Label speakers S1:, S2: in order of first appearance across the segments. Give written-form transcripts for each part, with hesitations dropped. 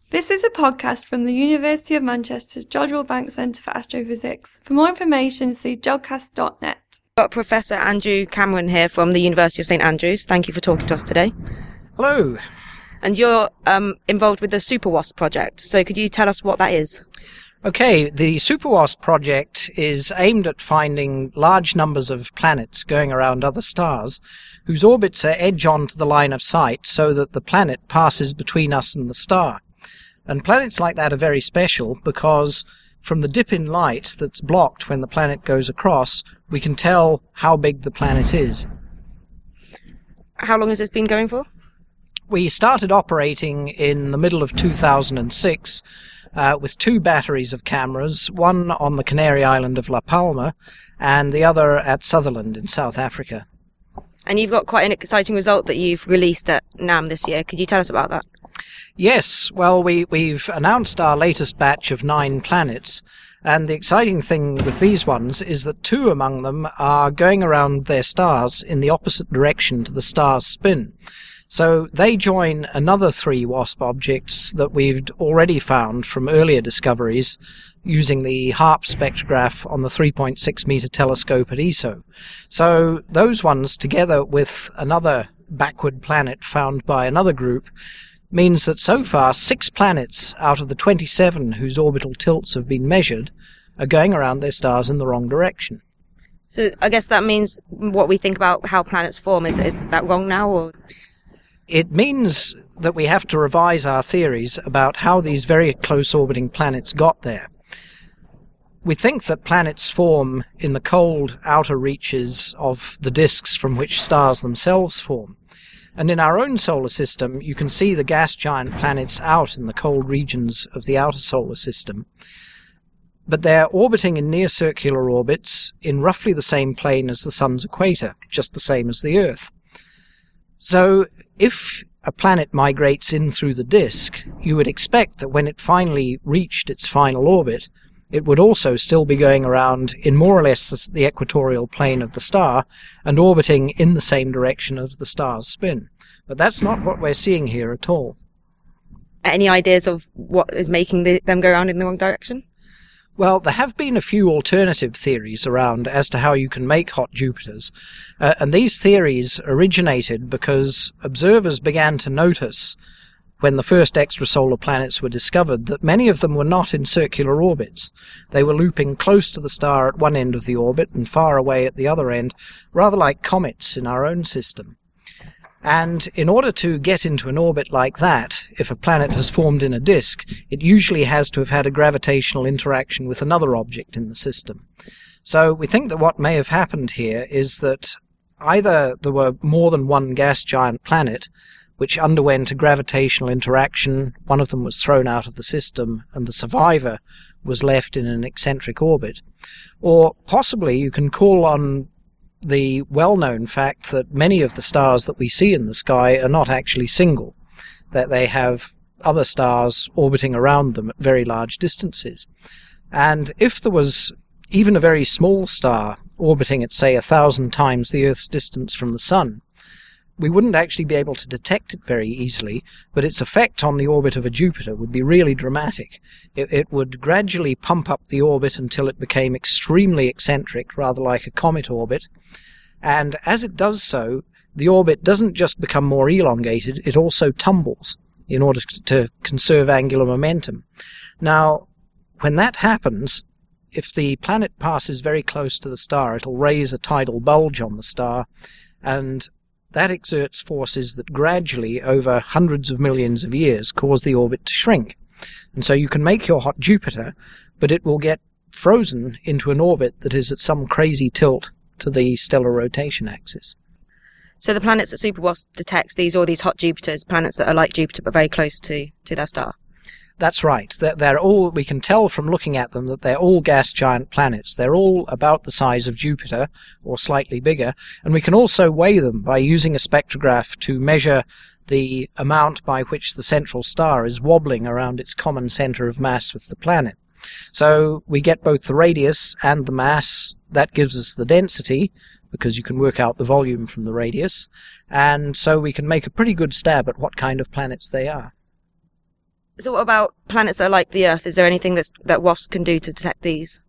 S1: This is a podcast from the University of Manchester's George Bank Centre for Astrophysics. For more information, see jodcast.net.
S2: Got Professor Andrew Cameron here from the University of St Andrews. Thank you for talking to us today.
S3: Hello.
S2: And you're involved with the SuperWASP project, so could you tell us what that is?
S3: Okay, the SuperWASP project is aimed at finding large numbers of planets going around other stars whose orbits are edge on to the line of sight so that the planet passes between us and the star. And planets like that are very special because from the dip in light that's blocked when the planet goes across, we can tell how big the planet is.
S2: How long has this been going for?
S3: We started operating in the middle of 2006 with 2 batteries of cameras, one on the Canary Island of La Palma and the other at Sutherland in South Africa.
S2: And you've got quite an exciting result that you've released at NAM this year. Could you tell us about that?
S3: Yes, well, we've announced our latest batch of 9 planets, and the exciting thing with these ones is that 2 among them are going around their stars in the opposite direction to the star's spin. So they join another 3 WASP objects that we've already found from earlier discoveries using the HARP spectrograph on the 3.6 meter telescope at ESO. So those ones, together with another backward planet found by another group, means that so far 6 planets out of the 27 whose orbital tilts have been measured are going around their stars in the wrong direction.
S2: So I guess that means what we think about how planets form, is that wrong now? Or?
S3: It means that we have to revise our theories about how these very close orbiting planets got there. We think that planets form in the cold outer reaches of the disks from which stars themselves form. And in our own solar system, you can see the gas giant planets out in the cold regions of the outer solar system. But they're orbiting in near-circular orbits in roughly the same plane as the Sun's equator, just the same as the Earth. So if a planet migrates in through the disk, you would expect that when it finally reached its final orbit, it would also still be going around in more or less the equatorial plane of the star and orbiting in the same direction of the star's spin. But that's not what we're seeing here at all.
S2: Any ideas of what is making them go around in the wrong direction?
S3: Well, there have been a few alternative theories around as to how you can make hot Jupiters, and these theories originated because observers began to notice when the first extrasolar planets were discovered that many of them were not in circular orbits. They were looping close to the star at one end of the orbit and far away at the other end, rather like comets in our own system. And in order to get into an orbit like that, if a planet has formed in a disk, it usually has to have had a gravitational interaction with another object in the system. So we think that what may have happened here is that either there were more than one gas giant planet which underwent a gravitational interaction, one of them was thrown out of the system, and the survivor was left in an eccentric orbit. Or possibly you can call on the well-known fact that many of the stars that we see in the sky are not actually single, that they have other stars orbiting around them at very large distances. And if there was even a very small star orbiting at, say, 1,000 times the Earth's distance from the Sun, we wouldn't actually be able to detect it very easily, but its effect on the orbit of a Jupiter would be really dramatic. It would gradually pump up the orbit until it became extremely eccentric, rather like a comet orbit. And as it does so, the orbit doesn't just become more elongated, it also tumbles in order to conserve angular momentum. Now, when that happens, if the planet passes very close to the star, it'll raise a tidal bulge on the star, and that exerts forces that gradually, over hundreds of millions of years, cause the orbit to shrink. And so you can make your hot Jupiter, but it will get frozen into an orbit that is at some crazy tilt to the stellar rotation axis.
S2: So the planets that SuperWASP detects, these hot Jupiters, planets that are like Jupiter but very close to their star?
S3: That's right. They're all, we can tell from looking at them that they're all gas giant planets. They're all about the size of Jupiter, or slightly bigger, and we can also weigh them by using a spectrograph to measure the amount by which the central star is wobbling around its common center of mass with the planet. So we get both the radius and the mass. That gives us the density, because you can work out the volume from the radius, and so we can make a pretty good stab at what kind of planets they are.
S2: So what about planets that are like the Earth? Is there anything that WASP can do to detect these?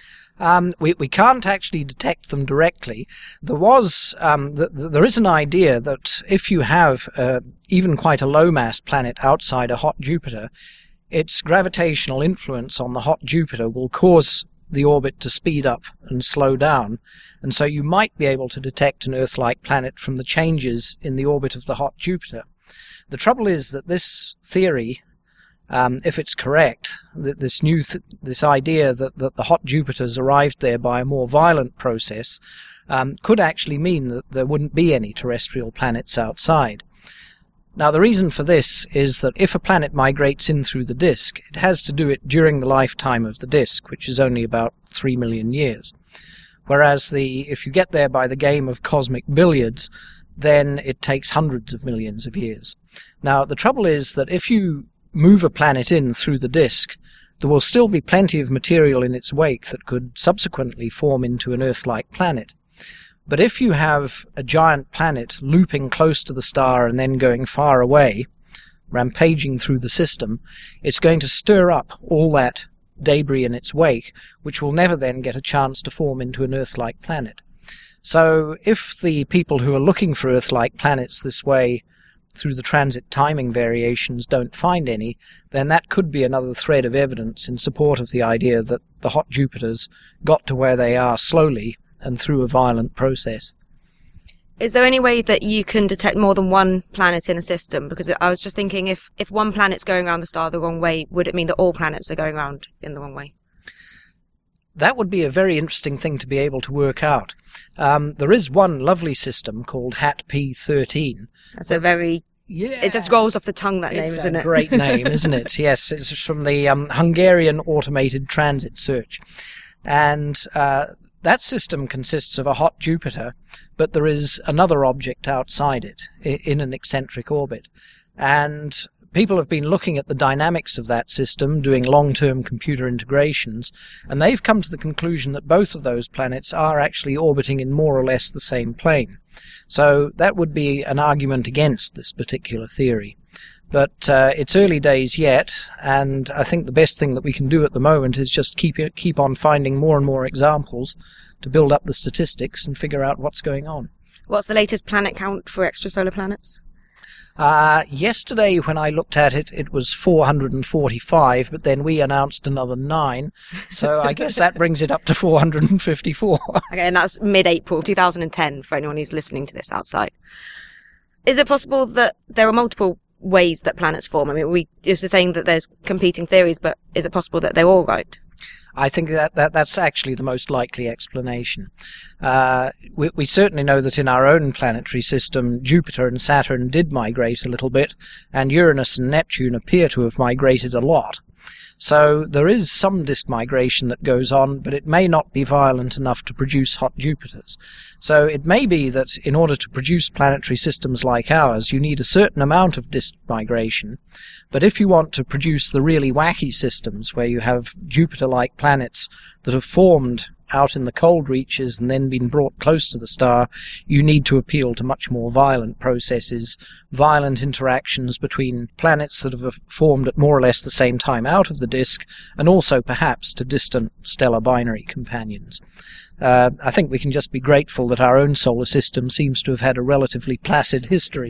S3: We can't actually detect them directly. There is an idea that if you have even quite a low-mass planet outside a hot Jupiter, its gravitational influence on the hot Jupiter will cause the orbit to speed up and slow down, and so you might be able to detect an Earth-like planet from the changes in the orbit of the hot Jupiter. The trouble is that this theory, if it's correct, this idea that the hot Jupiters arrived there by a more violent process, could actually mean that there wouldn't be any terrestrial planets outside. Now, the reason for this is that if a planet migrates in through the disk, it has to do it during the lifetime of the disk, which is only about 3 million years. Whereas if you get there by the game of cosmic billiards, then it takes hundreds of millions of years. Now, the trouble is that if you move a planet in through the disk, there will still be plenty of material in its wake that could subsequently form into an Earth-like planet. But if you have a giant planet looping close to the star and then going far away, rampaging through the system, it's going to stir up all that debris in its wake, which will never then get a chance to form into an Earth-like planet. So if the people who are looking for Earth-like planets this way through the transit timing variations don't find any, then that could be another thread of evidence in support of the idea that the hot Jupiters got to where they are slowly and through a violent process.
S2: Is there any way that you can detect more than one planet in a system? Because I was just thinking, if one planet's going around the star the wrong way, would it mean that all planets are going around in the wrong way?
S3: That would be a very interesting thing to be able to work out. There is one lovely system called HAT-P13.
S2: That's a very...
S3: Yeah.
S2: It just rolls off the tongue, that name, isn't it?
S3: It's a great name, isn't it? Yes, it's from the Hungarian Automated Transit Search. And that system consists of a hot Jupiter, but there is another object outside it in an eccentric orbit. And people have been looking at the dynamics of that system, doing long-term computer integrations, and they've come to the conclusion that both of those planets are actually orbiting in more or less the same plane. So that would be an argument against this particular theory. But it's early days yet, and I think the best thing that we can do at the moment is just keep on finding more and more examples to build up the statistics and figure out what's going on.
S2: What's the latest planet count for extrasolar planets?
S3: Yesterday when I looked at it, it was 445, but then we announced another 9, so I guess that brings it up to 454.
S2: Okay, and that's mid-April 2010 for anyone who's listening to this outside. Is it possible that there are multiple ways that planets form? I mean, we just saying that there's competing theories, but is it possible that they're all right?
S3: I think that's actually the most likely explanation. We certainly know that in our own planetary system, Jupiter and Saturn did migrate a little bit, and Uranus and Neptune appear to have migrated a lot. So there is some disk migration that goes on, but it may not be violent enough to produce hot Jupiters. So it may be that in order to produce planetary systems like ours, you need a certain amount of disk migration. But if you want to produce the really wacky systems, where you have Jupiter-like planets that have formed out in the cold reaches and then been brought close to the star, you need to appeal to much more violent processes, violent interactions between planets that have formed at more or less the same time out of the disk, and also perhaps to distant stellar binary companions. I think we can just be grateful that our own solar system seems to have had a relatively placid history.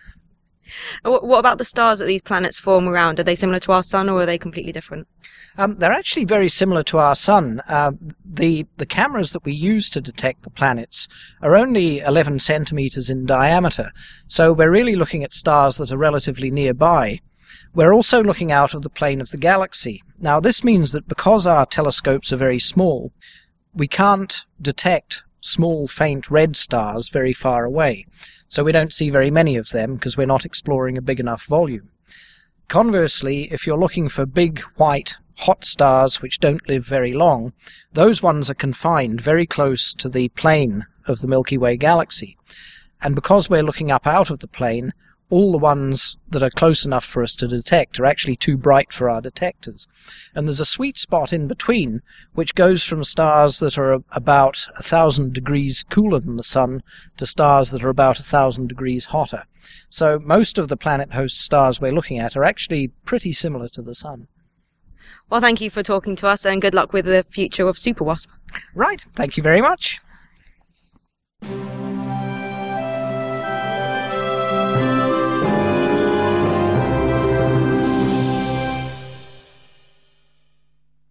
S2: What about the stars that these planets form around? Are they similar to our sun, or are they completely different?
S3: They're actually very similar to our sun. The cameras that we use to detect the planets are only 11 centimeters in diameter, so we're really looking at stars that are relatively nearby. We're also looking out of the plane of the galaxy. Now, this means that because our telescopes are very small, we can't detect small, faint red stars very far away. So we don't see very many of them because we're not exploring a big enough volume. Conversely, if you're looking for big, white, hot stars which don't live very long, those ones are confined very close to the plane of the Milky Way galaxy. And because we're looking up out of the plane, all the ones that are close enough for us to detect are actually too bright for our detectors. And there's a sweet spot in between, which goes from stars that are about 1,000 degrees cooler than the sun to stars that are about 1,000 degrees hotter. So most of the planet host stars we're looking at are actually pretty similar to the Sun.
S2: Well, thank you for talking to us, and good luck with the future of Super Wasp.
S3: Right, thank you very much.